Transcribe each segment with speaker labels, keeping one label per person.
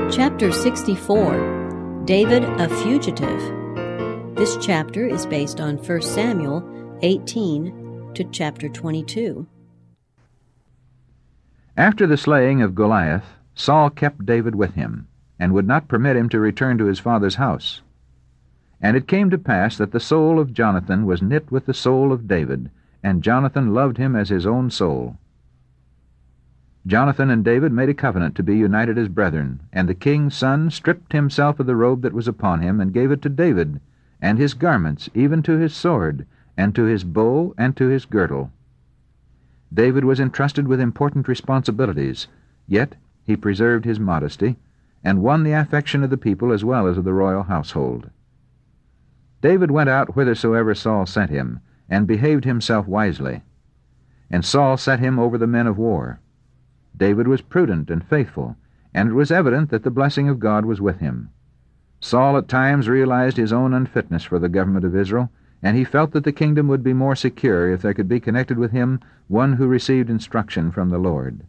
Speaker 1: Chapter 64, David a Fugitive. This chapter is based on 1 Samuel 18 to chapter 22.
Speaker 2: After the slaying of Goliath, Saul kept David with him, and would not permit him to return to his father's house. And it came to pass that the soul of Jonathan was knit with the soul of David, and Jonathan loved him as his own soul. Jonathan and David made a covenant to be united as brethren, and the king's son stripped himself of the robe that was upon him, and gave it to David, and his garments, even to his sword, and to his bow, and to his girdle. David was entrusted with important responsibilities, yet he preserved his modesty, and won the affection of the people as well as of the royal household. David went out whithersoever Saul sent him, and behaved himself wisely. And Saul set him over the men of war. David was prudent and faithful, and it was evident that the blessing of God was with him. Saul at times realized his own unfitness for the government of Israel, and he felt that the kingdom would be more secure if there could be connected with him one who received instruction from the Lord.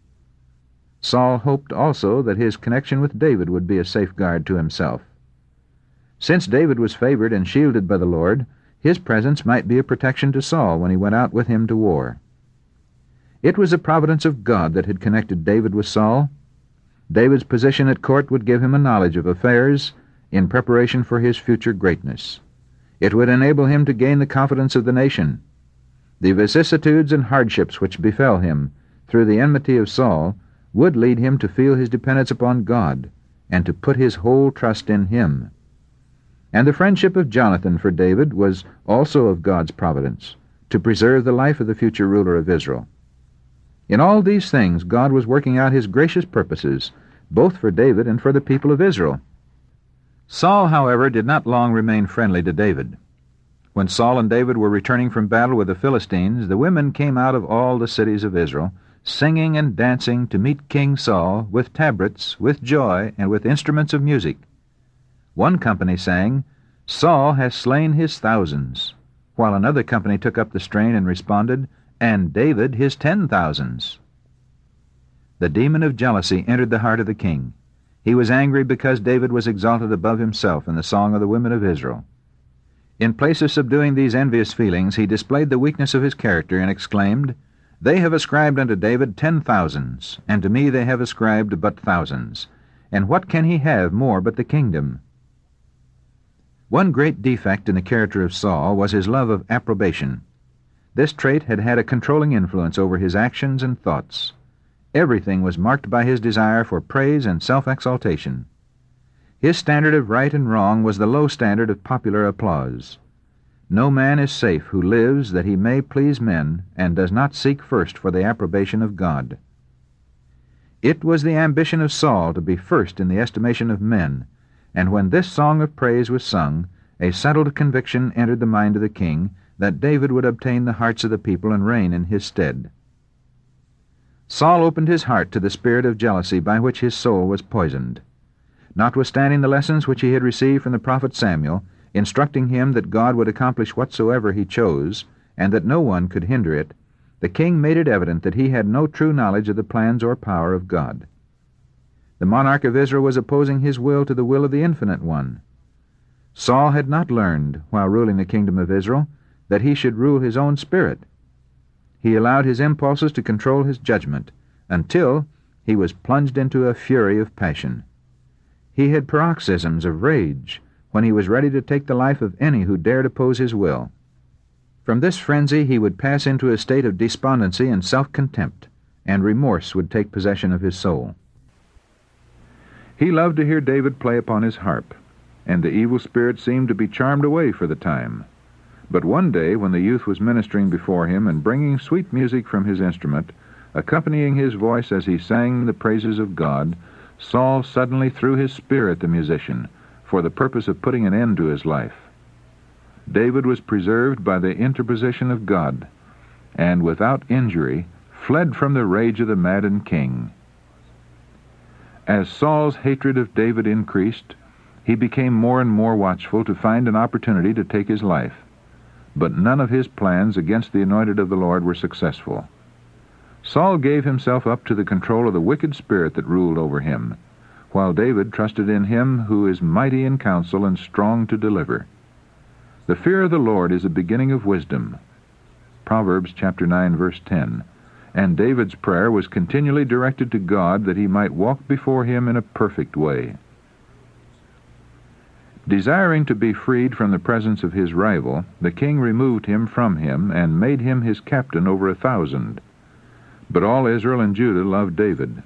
Speaker 2: Saul hoped also that his connection with David would be a safeguard to himself. Since David was favored and shielded by the Lord, his presence might be a protection to Saul when he went out with him to war. It was the providence of God that had connected David with Saul. David's position at court would give him a knowledge of affairs in preparation for his future greatness. It would enable him to gain the confidence of the nation. The vicissitudes and hardships which befell him through the enmity of Saul would lead him to feel his dependence upon God and to put his whole trust in him. And the friendship of Jonathan for David was also of God's providence, to preserve the life of the future ruler of Israel. In all these things God was working out his gracious purposes, both for David and for the people of Israel. Saul, however, did not long remain friendly to David. When Saul and David were returning from battle with the Philistines, the women came out of all the cities of Israel, singing and dancing to meet King Saul with tabrets, with joy, and with instruments of music. One company sang, "Saul has slain his thousands," while another company took up the strain and responded, "And David his 10,000s." The demon of jealousy entered the heart of the king. He was angry because David was exalted above himself in the song of the women of Israel. In place of subduing these envious feelings, he displayed the weakness of his character and exclaimed, "They have ascribed unto David 10,000s, and to me they have ascribed but thousands. And what can he have more but the kingdom?" One great defect in the character of Saul was his love of approbation. This trait had had a controlling influence over his actions and thoughts. Everything was marked by his desire for praise and self-exaltation. His standard of right and wrong was the low standard of popular applause. No man is safe who lives that he may please men and does not seek first for the approbation of God. It was the ambition of Saul to be first in the estimation of men, and when this song of praise was sung, a settled conviction entered the mind of the king that David would obtain the hearts of the people and reign in his stead. Saul opened his heart to the spirit of jealousy by which his soul was poisoned. Notwithstanding the lessons which he had received from the prophet Samuel, instructing him that God would accomplish whatsoever he chose, and that no one could hinder it, the king made it evident that he had no true knowledge of the plans or power of God. The monarch of Israel was opposing his will to the will of the Infinite One. Saul had not learned, while ruling the kingdom of Israel, that he should rule his own spirit. He allowed his impulses to control his judgment, until he was plunged into a fury of passion. He had paroxysms of rage when he was ready to take the life of any who dared oppose his will. From this frenzy he would pass into a state of despondency and self-contempt, and remorse would take possession of his soul. He loved to hear David play upon his harp, and the evil spirit seemed to be charmed away for the time. But one day, when the youth was ministering before him and bringing sweet music from his instrument, accompanying his voice as he sang the praises of God, Saul suddenly threw his spear at the musician for the purpose of putting an end to his life. David was preserved by the interposition of God, and without injury fled from the rage of the maddened king. As Saul's hatred of David increased, he became more and more watchful to find an opportunity to take his life. But none of his plans against the anointed of the Lord were successful. Saul gave himself up to the control of the wicked spirit that ruled over him, while David trusted in him who is mighty in counsel and strong to deliver. The fear of the Lord is the beginning of wisdom. Proverbs chapter 9, verse 10. And David's prayer was continually directed to God that he might walk before him in a perfect way. Desiring to be freed from the presence of his rival, the king removed him from him and made him his captain over 1,000. But all Israel and Judah loved David.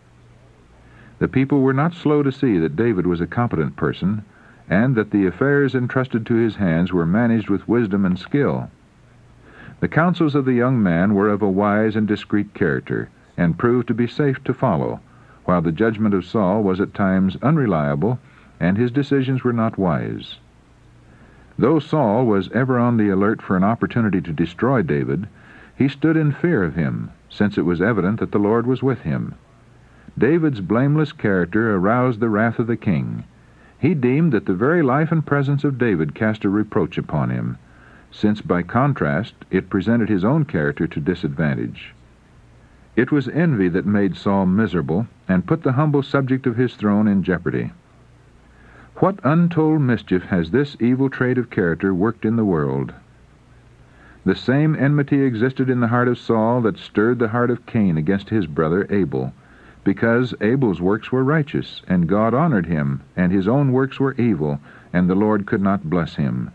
Speaker 2: The people were not slow to see that David was a competent person, and that the affairs entrusted to his hands were managed with wisdom and skill. The counsels of the young man were of a wise and discreet character, and proved to be safe to follow, while the judgment of Saul was at times unreliable, and his decisions were not wise. Though Saul was ever on the alert for an opportunity to destroy David, he stood in fear of him, since it was evident that the Lord was with him. David's blameless character aroused the wrath of the king. He deemed that the very life and presence of David cast a reproach upon him, since by contrast it presented his own character to disadvantage. It was envy that made Saul miserable and put the humble subject of his throne in jeopardy. What untold mischief has this evil trait of character worked in the world? The same enmity existed in the heart of Saul that stirred the heart of Cain against his brother Abel, because Abel's works were righteous, and God honored him, and his own works were evil, and the Lord could not bless him.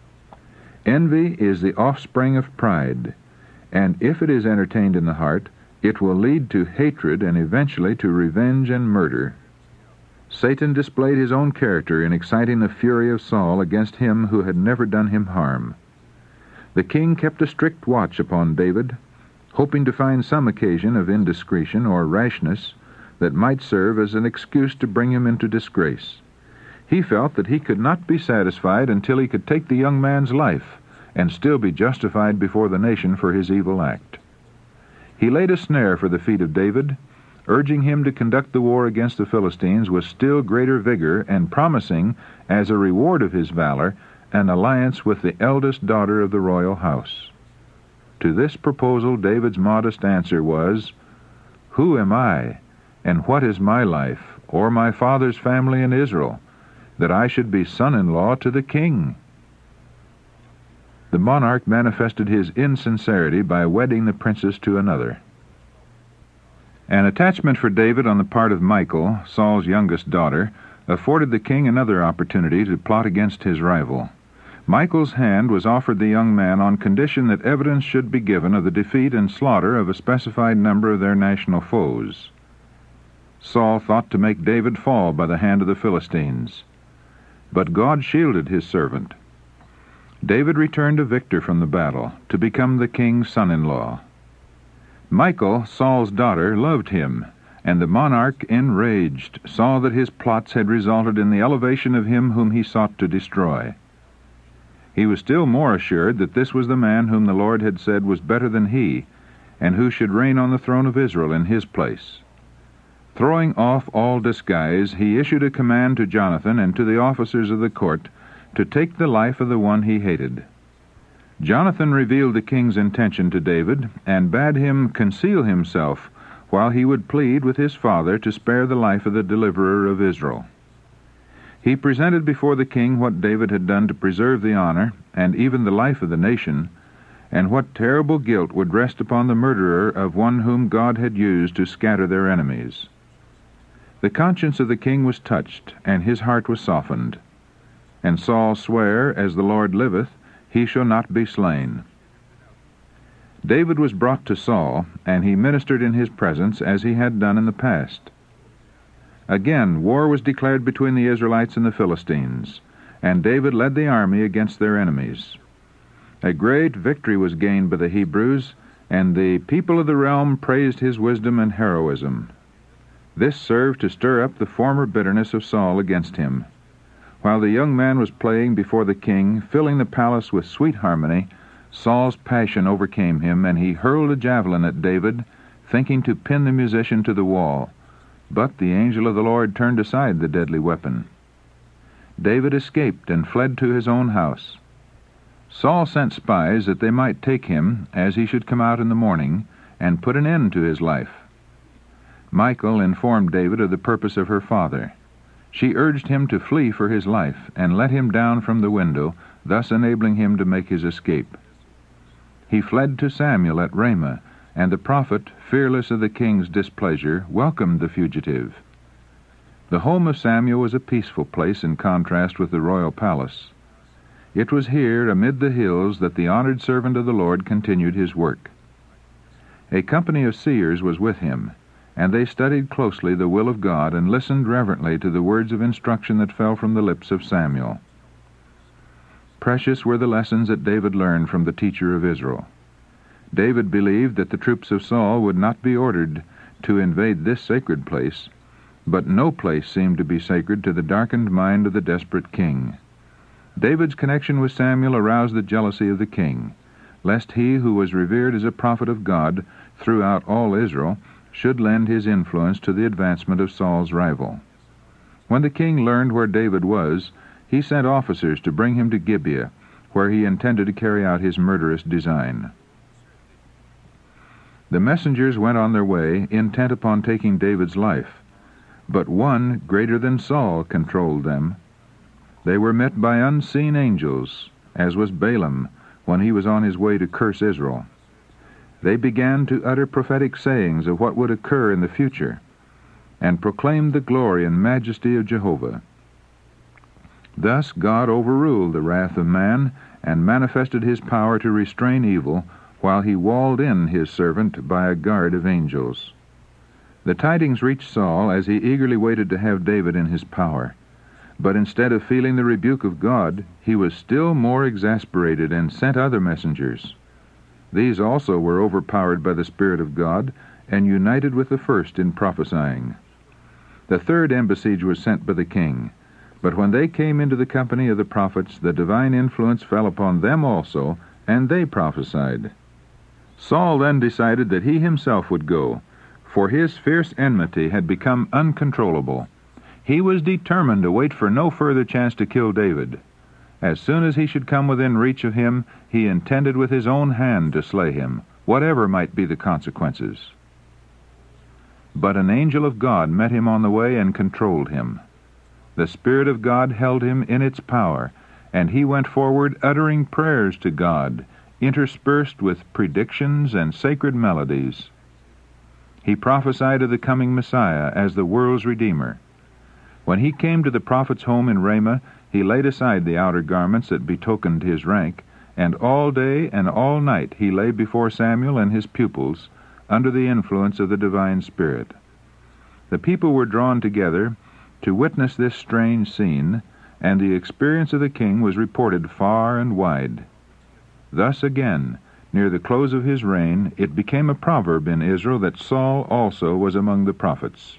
Speaker 2: Envy is the offspring of pride, and if it is entertained in the heart, it will lead to hatred and eventually to revenge and murder. Satan displayed his own character in exciting the fury of Saul against him who had never done him harm. The king kept a strict watch upon David, hoping to find some occasion of indiscretion or rashness that might serve as an excuse to bring him into disgrace. He felt that he could not be satisfied until he could take the young man's life and still be justified before the nation for his evil act. He laid a snare for the feet of David, urging him to conduct the war against the Philistines with still greater vigor and promising, as a reward of his valor, an alliance with the eldest daughter of the royal house. To this proposal David's modest answer was, "Who am I, and what is my life, or my father's family in Israel, that I should be son-in-law to the king?" The monarch manifested his insincerity by wedding the princess to another. An attachment for David on the part of Michal, Saul's youngest daughter, afforded the king another opportunity to plot against his rival. Michal's hand was offered the young man on condition that evidence should be given of the defeat and slaughter of a specified number of their national foes. Saul thought to make David fall by the hand of the Philistines. But God shielded his servant. David returned a victor from the battle, to become the king's son-in-law. Michal, Saul's daughter, loved him, and the monarch, enraged, saw that his plots had resulted in the elevation of him whom he sought to destroy. He was still more assured that this was the man whom the Lord had said was better than he, and who should reign on the throne of Israel in his place. Throwing off all disguise, he issued a command to Jonathan and to the officers of the court to take the life of the one he hated. Jonathan revealed the king's intention to David, and bade him conceal himself while he would plead with his father to spare the life of the deliverer of Israel. He presented before the king what David had done to preserve the honor and even the life of the nation, and what terrible guilt would rest upon the murderer of one whom God had used to scatter their enemies. The conscience of the king was touched, and his heart was softened. And Saul sware, "As the Lord liveth, he shall not be slain." David was brought to Saul, and he ministered in his presence as he had done in the past. Again, war was declared between the Israelites and the Philistines, and David led the army against their enemies. A great victory was gained by the Hebrews, and the people of the realm praised his wisdom and heroism. This served to stir up the former bitterness of Saul against him. While the young man was playing before the king, filling the palace with sweet harmony, Saul's passion overcame him, and he hurled a javelin at David, thinking to pin the musician to the wall. But the angel of the Lord turned aside the deadly weapon. David escaped and fled to his own house. Saul sent spies that they might take him, as he should come out in the morning, and put an end to his life. Michal informed David of the purpose of her father. She urged him to flee for his life and let him down from the window, thus enabling him to make his escape. He fled to Samuel at Ramah, and the prophet, fearless of the king's displeasure, welcomed the fugitive. The home of Samuel was a peaceful place in contrast with the royal palace. It was here, amid the hills, that the honored servant of the Lord continued his work. A company of seers was with him, and they studied closely the will of God and listened reverently to the words of instruction that fell from the lips of Samuel. Precious were the lessons that David learned from the teacher of Israel. David believed that the troops of Saul would not be ordered to invade this sacred place, but no place seemed to be sacred to the darkened mind of the desperate king. David's connection with Samuel aroused the jealousy of the king, lest he who was revered as a prophet of God throughout all Israel should lend his influence to the advancement of Saul's rival. When the king learned where David was, he sent officers to bring him to Gibeah, where he intended to carry out his murderous design. The messengers went on their way, intent upon taking David's life, but one greater than Saul controlled them. They were met by unseen angels, as was Balaam when he was on his way to curse Israel. They began to utter prophetic sayings of what would occur in the future, and proclaimed the glory and majesty of Jehovah. Thus God overruled the wrath of man and manifested his power to restrain evil, while he walled in his servant by a guard of angels. The tidings reached Saul as he eagerly waited to have David in his power. But instead of feeling the rebuke of God, he was still more exasperated and sent other messengers. These also were overpowered by the Spirit of God and united with the first in prophesying. The third embassage was sent by the king, but when they came into the company of the prophets, the divine influence fell upon them also, and they prophesied. Saul then decided that he himself would go, for his fierce enmity had become uncontrollable. He was determined to wait for no further chance to kill David. As soon as he should come within reach of him, he intended with his own hand to slay him, whatever might be the consequences. But an angel of God met him on the way and controlled him. The Spirit of God held him in its power, and he went forward uttering prayers to God, interspersed with predictions and sacred melodies. He prophesied of the coming Messiah as the world's Redeemer. When he came to the prophet's home in Ramah, he laid aside the outer garments that betokened his rank, and all day and all night he lay before Samuel and his pupils, under the influence of the divine Spirit. The people were drawn together to witness this strange scene, and the experience of the king was reported far and wide. Thus again, near the close of his reign, it became a proverb in Israel that Saul also was among the prophets.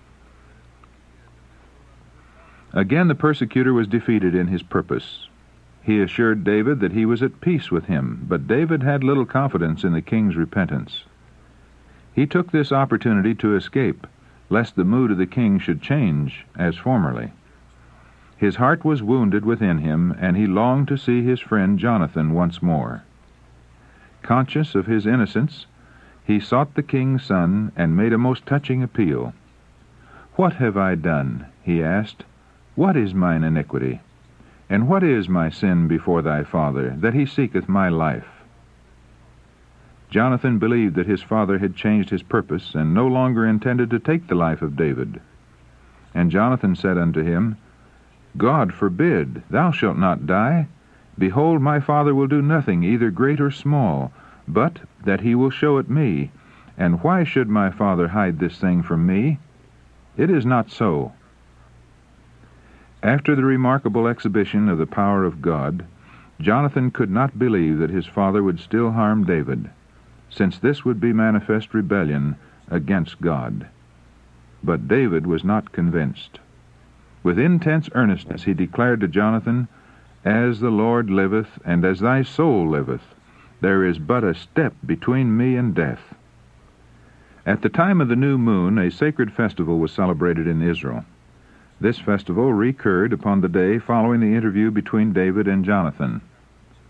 Speaker 2: Again the persecutor was defeated in his purpose. He assured David that he was at peace with him, but David had little confidence in the king's repentance. He took this opportunity to escape, lest the mood of the king should change as formerly. His heart was wounded within him, and he longed to see his friend Jonathan once more. Conscious of his innocence, he sought the king's son and made a most touching appeal. "What have I done?" he asked. "What is mine iniquity? And what is my sin before thy father, that he seeketh my life?" Jonathan believed that his father had changed his purpose, and no longer intended to take the life of David. And Jonathan said unto him, "God forbid, thou shalt not die. Behold, my father will do nothing, either great or small, but that he will show it me. And why should my father hide this thing from me? It is not so." After the remarkable exhibition of the power of God, Jonathan could not believe that his father would still harm David, since this would be manifest rebellion against God. But David was not convinced. With intense earnestness he declared to Jonathan, "As the Lord liveth, and as thy soul liveth, there is but a step between me and death." At the time of the new moon, a sacred festival was celebrated in Israel. This festival recurred upon the day following the interview between David and Jonathan.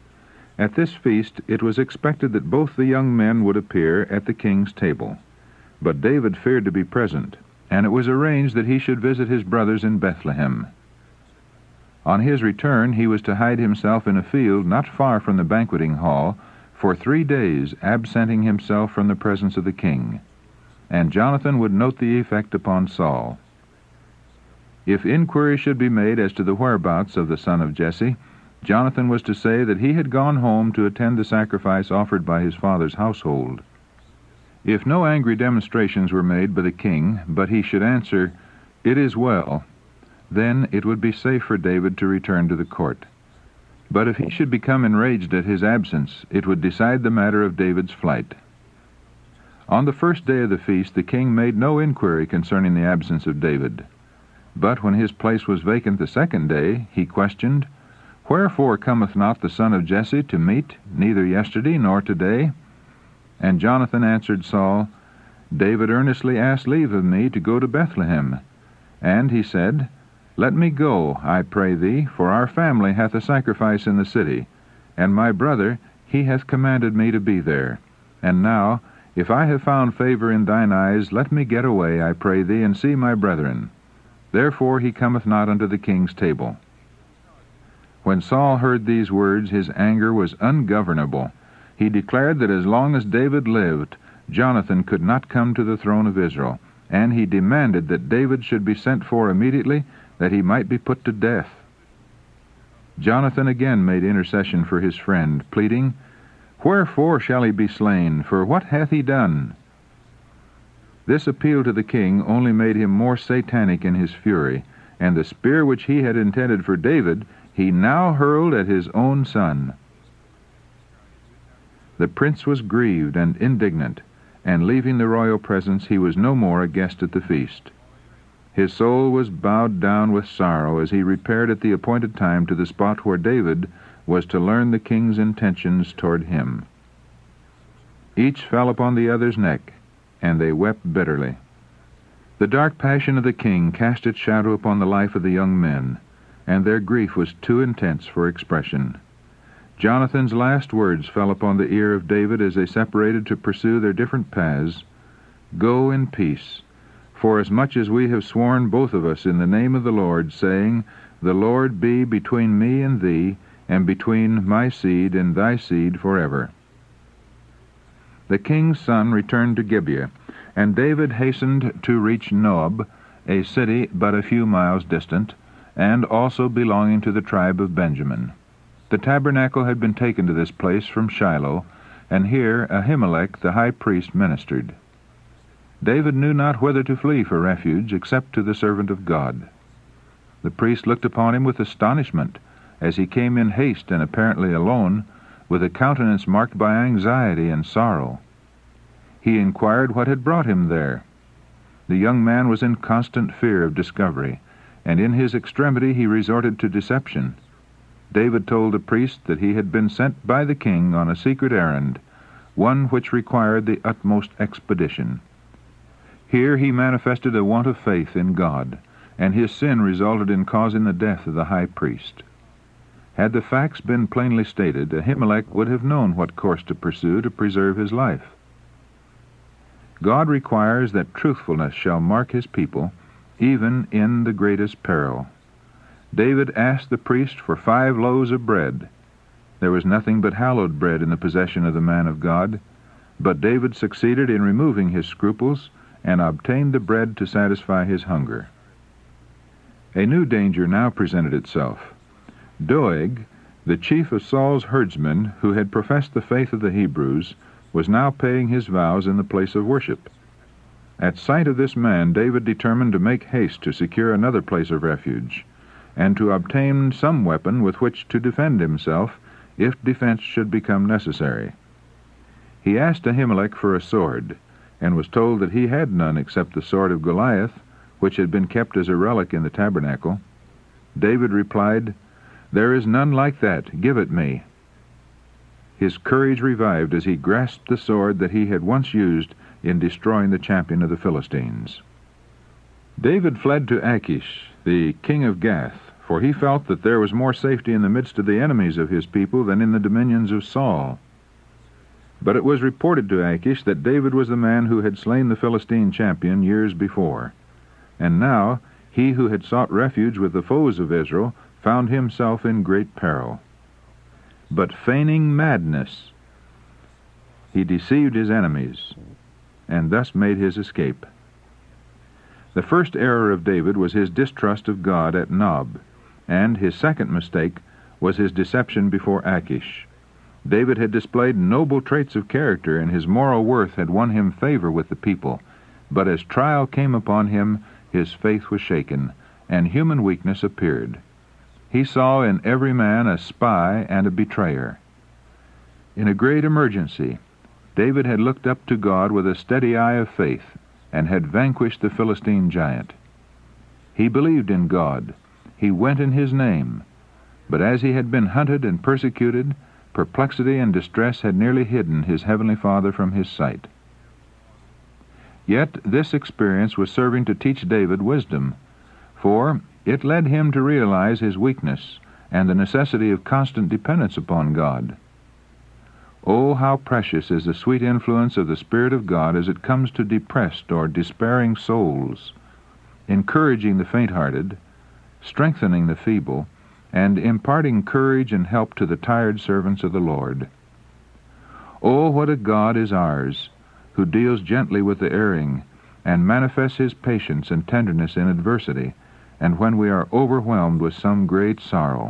Speaker 2: At this feast it was expected that both the young men would appear at the king's table. But David feared to be present, and it was arranged that he should visit his brothers in Bethlehem. On his return, he was to hide himself in a field not far from the banqueting hall for 3 days, absenting himself from the presence of the king. And Jonathan would note the effect upon Saul. If inquiry should be made as to the whereabouts of the son of Jesse, Jonathan was to say that he had gone home to attend the sacrifice offered by his father's household. If no angry demonstrations were made by the king, but he should answer, "It is well," then it would be safe for David to return to the court. But if he should become enraged at his absence, it would decide the matter of David's flight. On the first day of the feast, the king made no inquiry concerning the absence of David. But when his place was vacant the second day, he questioned, "Wherefore cometh not the son of Jesse to meat, neither yesterday nor today?" And Jonathan answered Saul, "David earnestly asked leave of me to go to Bethlehem. And he said, Let me go, I pray thee, for our family hath a sacrifice in the city, and my brother, he hath commanded me to be there. And now, if I have found favor in thine eyes, let me get away, I pray thee, and see my brethren. Therefore he cometh not unto the king's table." When Saul heard these words, his anger was ungovernable. He declared that as long as David lived, Jonathan could not come to the throne of Israel, and he demanded that David should be sent for immediately, that he might be put to death. Jonathan again made intercession for his friend, pleading, "Wherefore shall he be slain? For what hath he done?" This appeal to the king only made him more satanic in his fury, and the spear which he had intended for David he now hurled at his own son. The prince was grieved and indignant, and leaving the royal presence, he was no more a guest at the feast. His soul was bowed down with sorrow as he repaired at the appointed time to the spot where David was to learn the king's intentions toward him. Each fell upon the other's neck, and they wept bitterly. The dark passion of the king cast its shadow upon the life of the young men, and their grief was too intense for expression. Jonathan's last words fell upon the ear of David as they separated to pursue their different paths. "Go in peace, for as much as we have sworn both of us in the name of the Lord, saying, The Lord be between me and thee, and between my seed and thy seed forever." The king's son returned to Gibeah, and David hastened to reach Nob, a city but a few miles distant, and also belonging to the tribe of Benjamin. The tabernacle had been taken to this place from Shiloh, and here Ahimelech the high priest ministered. David knew not whither to flee for refuge except to the servant of God. The priest looked upon him with astonishment as he came in haste and apparently alone, with a countenance marked by anxiety and sorrow. He inquired what had brought him there. The young man was in constant fear of discovery, and in his extremity he resorted to deception. David told the priest that he had been sent by the king on a secret errand, one which required the utmost expedition. Here he manifested a want of faith in God, and his sin resulted in causing the death of the high priest. Had the facts been plainly stated, Ahimelech would have known what course to pursue to preserve his life. God requires that truthfulness shall mark his people, even in the greatest peril. David asked the priest for 5 loaves of bread. There was nothing but hallowed bread in the possession of the man of God, but David succeeded in removing his scruples and obtained the bread to satisfy his hunger. A new danger now presented itself. Doeg, the chief of Saul's herdsmen, who had professed the faith of the Hebrews, was now paying his vows in the place of worship. At sight of this man, David determined to make haste to secure another place of refuge, and to obtain some weapon with which to defend himself if defense should become necessary. He asked Ahimelech for a sword, and was told that he had none except the sword of Goliath, which had been kept as a relic in the tabernacle. David replied, "There is none like that. Give it me." His courage revived as he grasped the sword that he had once used in destroying the champion of the Philistines. David fled to Achish, the king of Gath, for he felt that there was more safety in the midst of the enemies of his people than in the dominions of Saul. But it was reported to Achish that David was the man who had slain the Philistine champion years before. And now he who had sought refuge with the foes of Israel found himself in great peril. But feigning madness, he deceived his enemies, and thus made his escape. The first error of David was his distrust of God at Nob, and his second mistake was his deception before Achish. David had displayed noble traits of character, and his moral worth had won him favor with the people. But as trial came upon him, his faith was shaken, and human weakness appeared. He saw in every man a spy and a betrayer. In a great emergency, David had looked up to God with a steady eye of faith, and had vanquished the Philistine giant. He believed in God. He went in his name. But as he had been hunted and persecuted, perplexity and distress had nearly hidden his heavenly Father from his sight. Yet this experience was serving to teach David wisdom, for it led him to realize his weakness and the necessity of constant dependence upon God. Oh, how precious is the sweet influence of the Spirit of God as it comes to depressed or despairing souls, encouraging the faint-hearted, strengthening the feeble, and imparting courage and help to the tired servants of the Lord. Oh, what a God is ours, who deals gently with the erring, and manifests his patience and tenderness in adversity, and when we are overwhelmed with some great sorrow.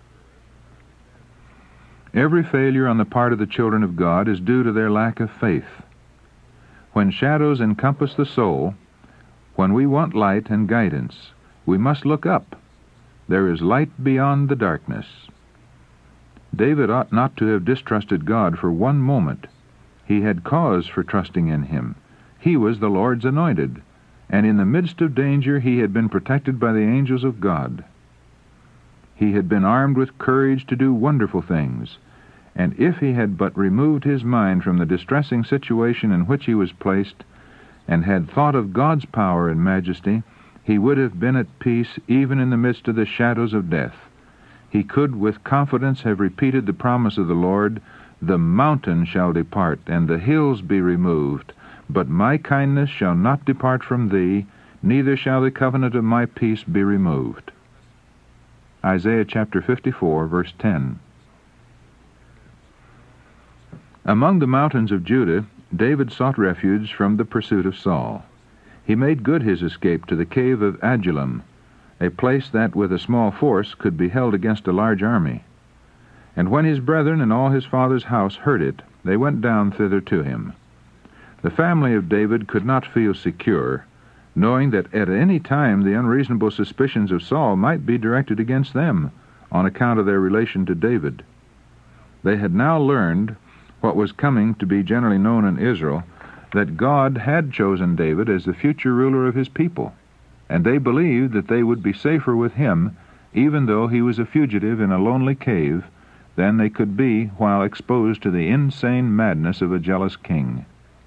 Speaker 2: Every failure on the part of the children of God is due to their lack of faith. When shadows encompass the soul, when we want light and guidance, we must look up. There is light beyond the darkness. David ought not to have distrusted God for one moment. He had cause for trusting in him. He was the Lord's anointed, and in the midst of danger he had been protected by the angels of God. He had been armed with courage to do wonderful things, and if he had but removed his mind from the distressing situation in which he was placed, and had thought of God's power and majesty, he would have been at peace even in the midst of the shadows of death. He could with confidence have repeated the promise of the Lord, "The mountain shall depart, and the hills be removed, but my kindness shall not depart from thee, neither shall the covenant of my peace be removed." Isaiah chapter 54, verse 10. Among the mountains of Judah, David sought refuge from the pursuit of Saul. He made good his escape to the cave of Adullam, a place that with a small force could be held against a large army. And when his brethren and all his father's house heard it, they went down thither to him. The family of David could not feel secure, knowing that at any time the unreasonable suspicions of Saul might be directed against them on account of their relation to David. They had now learned what was coming to be generally known in Israel, that God had chosen David as the future ruler of his people, and they believed that they would be safer with him, even though he was a fugitive in a lonely cave, than they could be while exposed to the insane madness of a jealous king.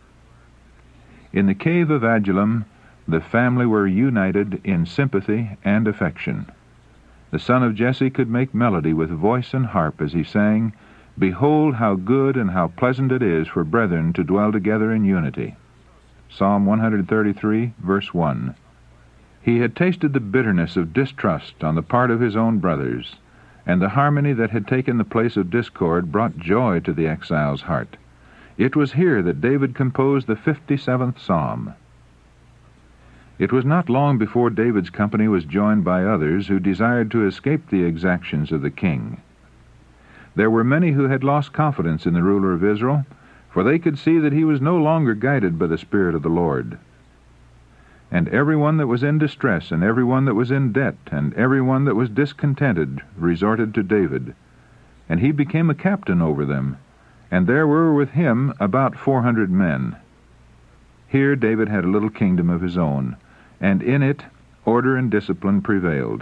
Speaker 2: In the cave of Adullam, the family were united in sympathy and affection. The son of Jesse could make melody with voice and harp as he sang, "Behold how good and how pleasant it is for brethren to dwell together in unity." Psalm 133, verse 1. He had tasted the bitterness of distrust on the part of his own brothers, and the harmony that had taken the place of discord brought joy to the exile's heart. It was here that David composed the 57th Psalm. It was not long before David's company was joined by others who desired to escape the exactions of the king. There were many who had lost confidence in the ruler of Israel, for they could see that he was no longer guided by the Spirit of the Lord. And everyone that was in distress, and everyone that was in debt, and everyone that was discontented resorted to David, and he became a captain over them, and there were with him about 400 men. Here David had a little kingdom of his own, and in it order and discipline prevailed.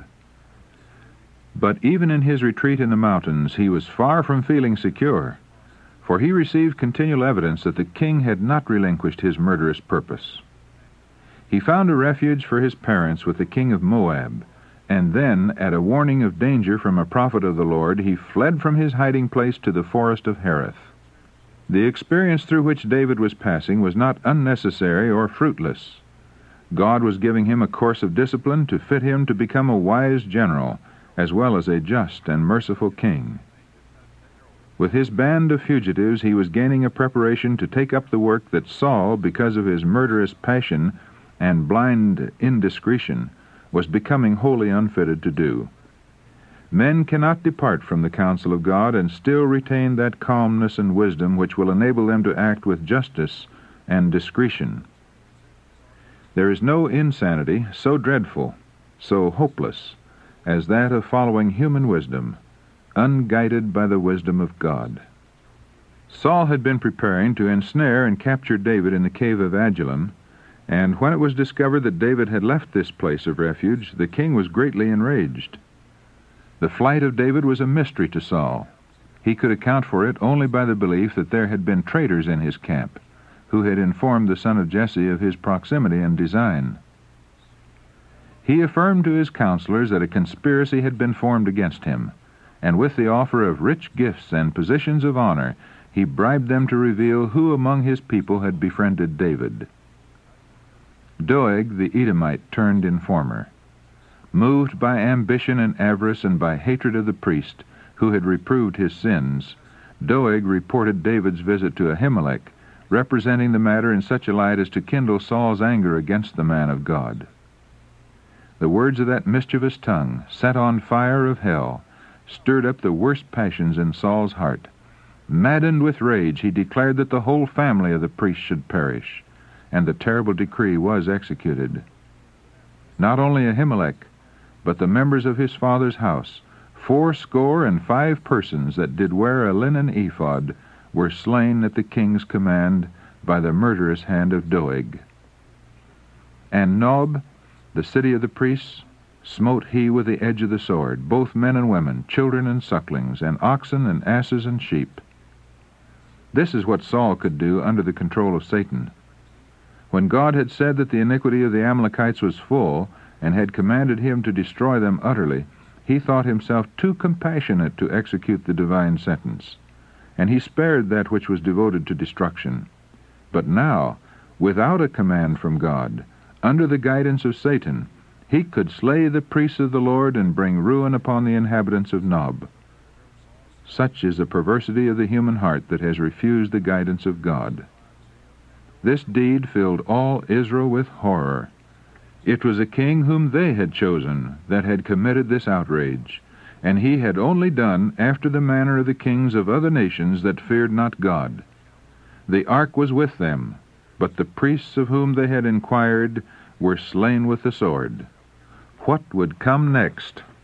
Speaker 2: But even in his retreat in the mountains, he was far from feeling secure, for he received continual evidence that the king had not relinquished his murderous purpose. He found a refuge for his parents with the king of Moab, and then, at a warning of danger from a prophet of the Lord, he fled from his hiding place to the forest of Hereth. The experience through which David was passing was not unnecessary or fruitless. God was giving him a course of discipline to fit him to become a wise general, as well as a just and merciful king. With his band of fugitives, he was gaining a preparation to take up the work that Saul, because of his murderous passion and blind indiscretion, was becoming wholly unfitted to do. Men cannot depart from the counsel of God and still retain that calmness and wisdom which will enable them to act with justice and discretion. There is no insanity so dreadful, so hopeless, as that of following human wisdom, unguided by the wisdom of God. Saul had been preparing to ensnare and capture David in the cave of Adullam, and when it was discovered that David had left this place of refuge, the king was greatly enraged. The flight of David was a mystery to Saul. He could account for it only by the belief that there had been traitors in his camp, who had informed the son of Jesse of his proximity and design. He affirmed to his counselors that a conspiracy had been formed against him, and with the offer of rich gifts and positions of honor, he bribed them to reveal who among his people had befriended David. Doeg the Edomite turned informer. Moved by ambition and avarice and by hatred of the priest, who had reproved his sins, Doeg reported David's visit to Ahimelech, representing the matter in such a light as to kindle Saul's anger against the man of God. The words of that mischievous tongue, set on fire of hell, stirred up the worst passions in Saul's heart. Maddened with rage, he declared that the whole family of the priest should perish, and the terrible decree was executed. Not only Ahimelech, but the members of his father's house, 75 persons that did wear a linen ephod, were slain at the king's command by the murderous hand of Doeg. And Nob, the city of the priests, smote he with the edge of the sword, both men and women, children and sucklings, and oxen and asses and sheep. This is what Saul could do under the control of Satan. When God had said that the iniquity of the Amalekites was full, and had commanded him to destroy them utterly, he thought himself too compassionate to execute the divine sentence, and he spared that which was devoted to destruction. But now, without a command from God, under the guidance of Satan, he could slay the priests of the Lord and bring ruin upon the inhabitants of Nob. Such is the perversity of the human heart that has refused the guidance of God. This deed filled all Israel with horror. It was a king whom they had chosen that had committed this outrage, and he had only done after the manner of the kings of other nations that feared not God. The ark was with them, but the priests of whom they had inquired were slain with the sword. What would come next?